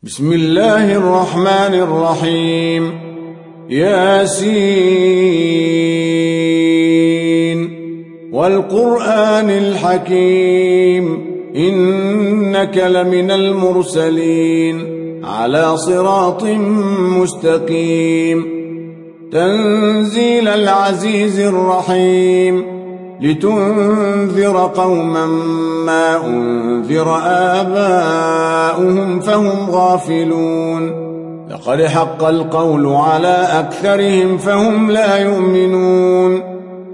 بسم الله الرحمن الرحيم. ياسين والقرآن الحكيم إنك لمن المرسلين على صراط مستقيم تنزيل العزيز الرحيم لتنذر قوما ما أنذر آباؤهم فهم غافلون لقد حق القول على أكثرهم فهم لا يؤمنون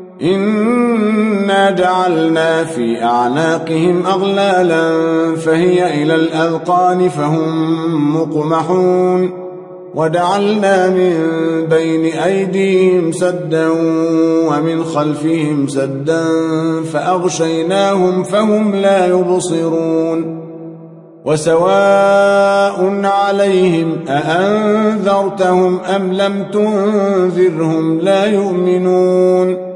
إنا جعلنا في أعناقهم أغلالا فهي إلى الأذقان فهم مقمحون وجعلنا من بين أيديهم سدا ومن خلفهم سدا فأغشيناهم فهم لا يبصرون وسواء عليهم أأنذرتهم أم لم تنذرهم لا يؤمنون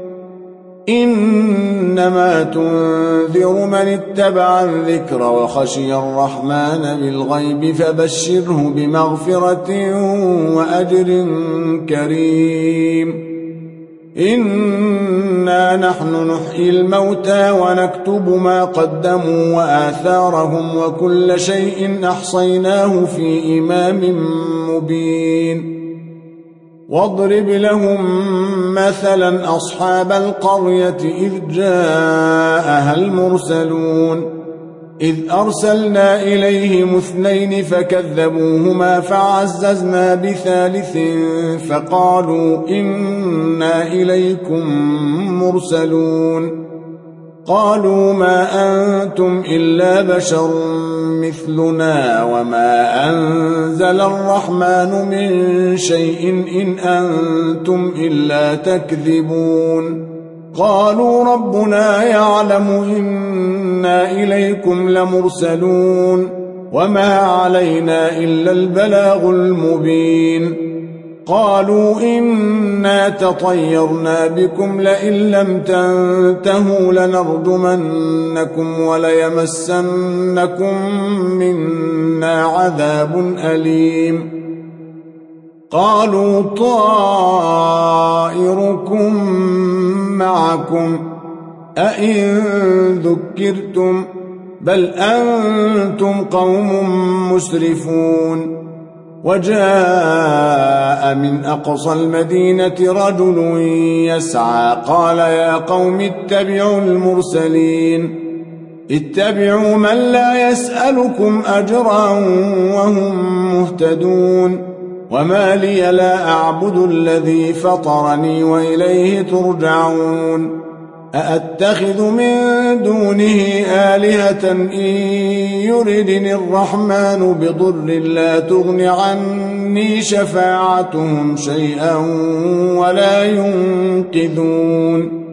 إنما تنذر من اتبع الذكر وخشي الرحمن بالغيب فبشره بمغفرة وأجر كريم إنا نحن نحيي الموتى ونكتب ما قدموا وآثارهم وكل شيء أحصيناه في إمام مبين واضرب لهم مثلا أصحاب القرية إذ جاءها المرسلون إذ أرسلنا إليهم 2 فكذبوهما فعززنا بثالث فقالوا إنا إليكم مرسلون قالوا ما أنتم إلا بشر مثلنا وما أنزل الرحمن من شيء إن أنتم إلا تكذبون قالوا ربنا يعلم إنا إليكم لمرسلون وما علينا إلا البلاغ المبين قالوا إنا تطيرنا بكم لئن لم تنتهوا لنرجمنكم وليمسنكم منا عذاب أليم قالوا طائركم معكم أئن ذكرتم بل أنتم قوم مسرفون وجاء من أقصى المدينة رجل يسعى قال يا قوم اتبعوا المرسلين اتبعوا من لا يسألكم أجرا وهم مهتدون وما لي لا أعبد الذي فطرني وإليه ترجعون أأتخذ من دونه آلهة إن يردني الرحمن بضر لا تغن عني شفاعتهم شيئا ولا ينقذون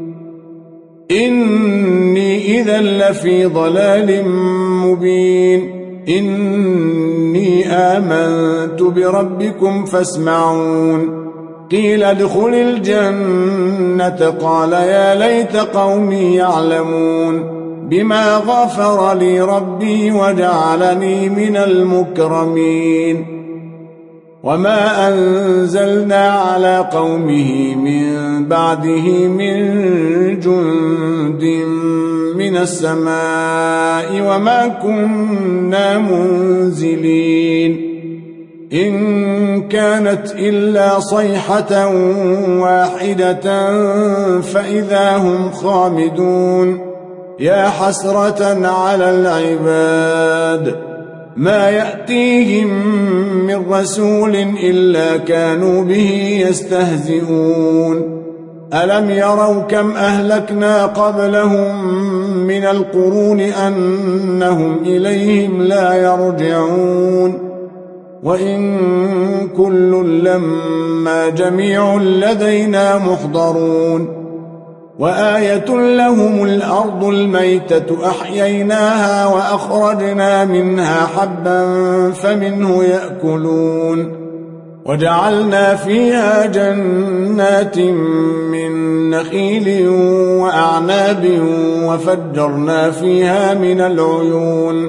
إني إذا لفي ضلال مبين إني آمنت بربكم فاسمعون قيل ادخل الجنة قال يا ليت قومي يعلمون بما غفر لي ربي وجعلني من المكرمين وما أنزلنا على قومه من بعده من جند من السماء وما كنا منزلين إن كانت إلا صيحة واحدة فإذا هم خامدون يا حسرة على العباد ما يأتيهم من رسول إلا كانوا به يستهزئون ألم يروا كم أهلكنا قبلهم من القرون أنهم إليهم لا يرجعون وإن كل لما جميع لدينا محضرون وآية لهم الأرض الميتة أحييناها وأخرجنا منها حبا فمنه يأكلون وجعلنا فيها جنات من نخيل وأعناب وفجرنا فيها من العيون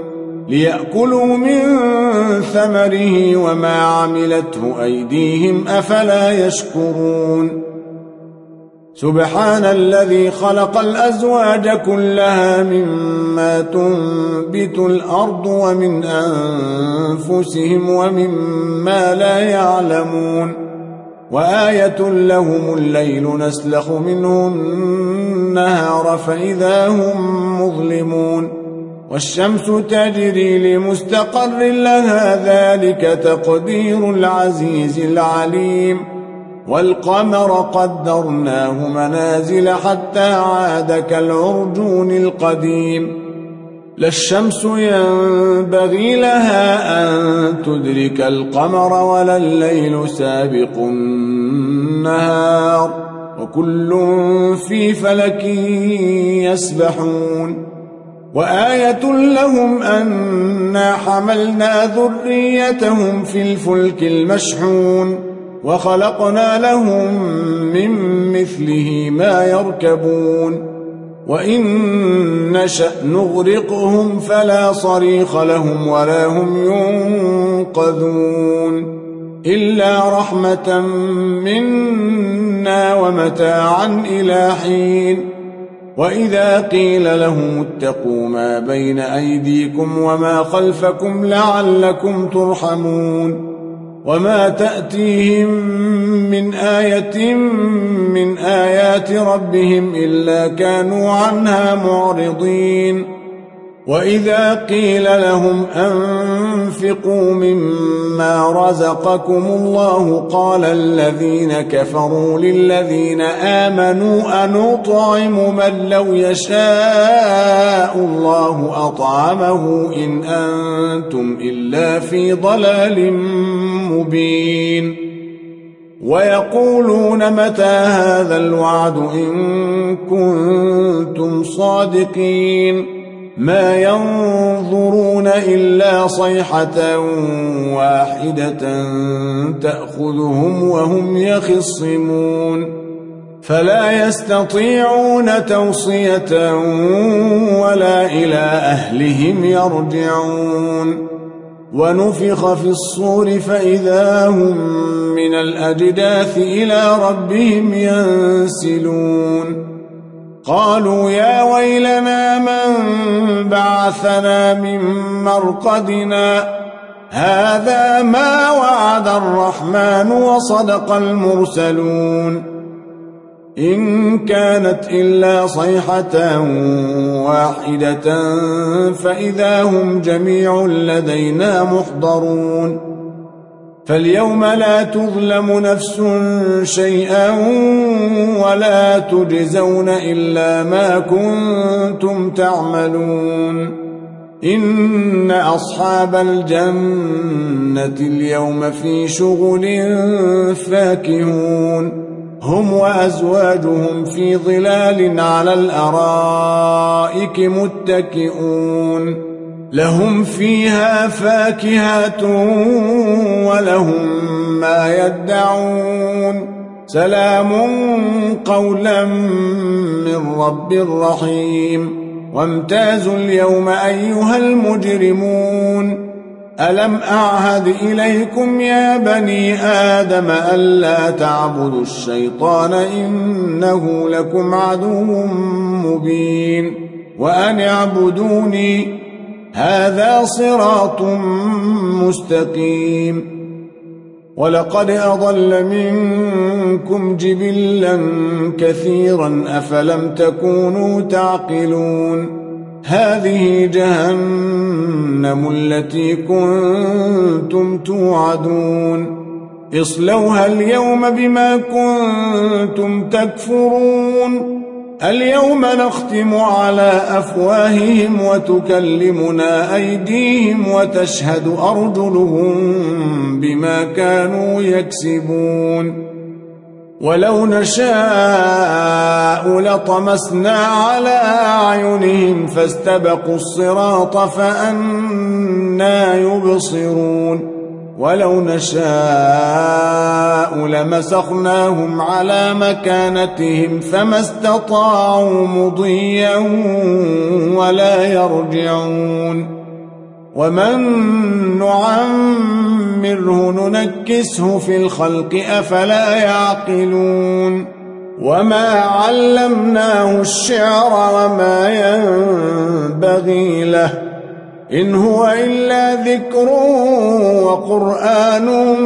ليأكلوا من ثمره وما عملته أيديهم أفلا يشكرون سبحان الذي خلق الأزواج كلها مما تنبت الأرض ومن أنفسهم ومما لا يعلمون وآية لهم الليل نسلخ منه النهار فإذا هم مظلمون والشمس تجري لمستقر لها ذلك تقدير العزيز العليم والقمر قدرناه منازل حتى عاد كالعرجون القديم لا الشمس ينبغي لها أن تدرك القمر ولا الليل سابق النهار وكل في فلك يسبحون وآية لهم أنا حملنا ذريتهم في الفلك المشحون وخلقنا لهم من مثله ما يركبون وإن نشأ نغرقهم فلا صريخ لهم ولا هم ينقذون إلا رحمة منا ومتاعا إلى حين وإذا قيل لهم اتقوا ما بين أيديكم وما خلفكم لعلكم ترحمون وما تأتيهم من آية من آيات ربهم إلا كانوا عنها معرضين وإذا قيل لهم أنفقوا مما رزقكم الله قال الذين كفروا للذين آمنوا أنطعم من لو يشاء الله أطعمه إن أنتم إلا في ضلال مبين ويقولون متى هذا الوعد إن كنتم صادقين ما ينظرون إلا صيحة واحدة تأخذهم وهم يخصمون فلا يستطيعون توصية ولا إلى أهلهم يرجعون ونفخ في الصور فإذا هم من الأجداث إلى ربهم ينسلون قالوا يا ويلنا من بعثنا من مرقدنا هذا ما وعد الرحمن وصدق المرسلون إن كانت إلا صيحة واحدة فإذا هم جميع لدينا محضرون فاليوم لا تظلم نفس شيئا ولا تجزون إلا ما كنتم تعملون إن أصحاب الجنة اليوم في شغل فاكهون هم وأزواجهم في ظلال على الأرائك متكئون لهم فيها فاكهة ولهم ما يدعون سلام قولا من رب رحيم وامتازوا اليوم أيها المجرمون ألم أعهد إليكم يا بني آدم ألا تعبدوا الشيطان إنه لكم عدو مبين وأن اعبدوني هذا صراط مستقيم ولقد أضل منكم جبلا كثيرا أفلم تكونوا تعقلون هذه جهنم التي كنتم توعدون اصلوها اليوم بما كنتم تكفرون اليوم نختم على أفواههم وتكلمنا أيديهم وتشهد أرجلهم بما كانوا يكسبون ولو نشاء لطمسنا على أعينهم فاستبقوا الصراط فأنى يبصرون ولو نشاء لمسخناهم على مكانتهم فما استطاعوا مضيا ولا يرجعون ومن نعمره ننكسه في الخلق أفلا يعقلون وما علمناه الشعر وما ينبغي له إن هو إلا ذكر وقرآن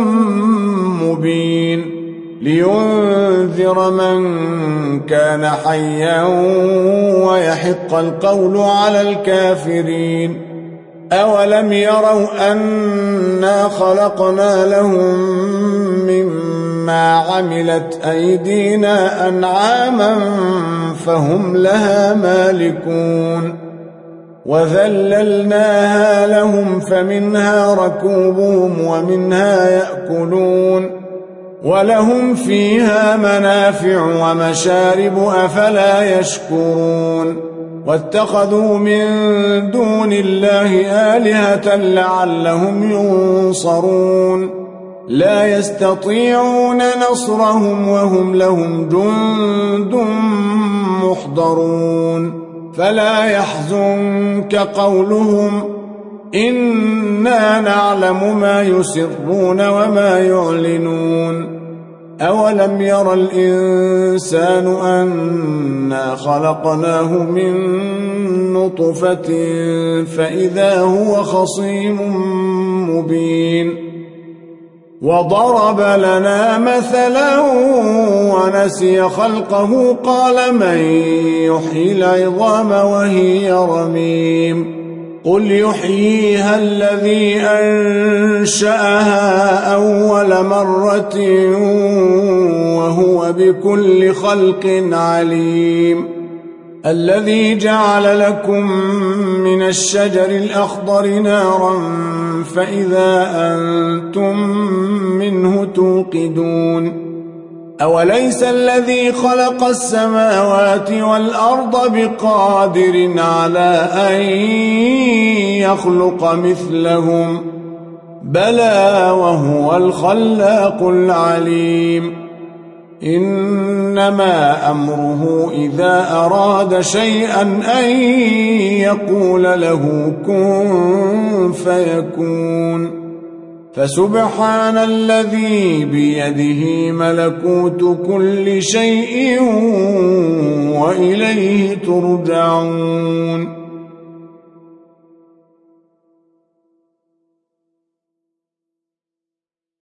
مبين لينذر من كان حيا ويحق القول على الكافرين أولم يروا أنا خلقنا لهم مما عملت أيدينا أنعاما فهم لها مالكون وذللناها لهم فمنها ركوبهم ومنها يأكلون ولهم فيها منافع ومشارب أفلا يشكرون واتخذوا من دون الله آلهة لعلهم ينصرون لا يستطيعون نصرهم وهم لهم جند محضرون فلا يحزنك قولهم إنا نعلم ما يسرون وما يعلنون أولم ير الإنسان أنا خلقناه من نطفة فإذا هو خصيم مبين وضرب لنا مثلا ونسي خلقه قال من يحيي العظام وهي رميم قل يحييها الذي أنشأها أول مرة وهو بكل خلق عليم الذي جعل لكم من الشجر الأخضر نارا فإذا أنتم منه توقدون أوليس الذي خلق السماوات والأرض بقادر على أن يخلق مثلهم بلى وهو الخلاق العليم إنما أمره إذا أراد شيئا أن يقول له كن فيكون فسبحان الذي بيده ملكوت كل شيء وإليه ترجعون